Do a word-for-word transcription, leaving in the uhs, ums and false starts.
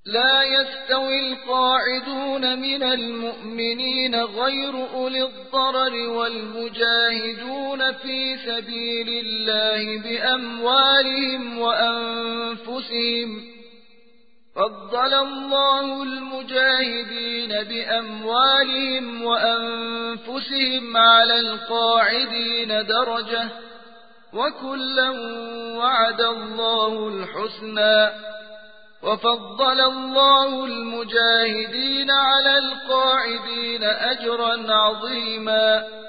لا يستوي القاعدون من المؤمنين غير أولي الضرر والمجاهدون في سبيل الله بأموالهم وأنفسهم. فضل الله المجاهدين بأموالهم وأنفسهم على القاعدين درجة، وكلا وعد الله الحسنى. وفضل الله المجاهدين على القاعدين أجرا عظيما.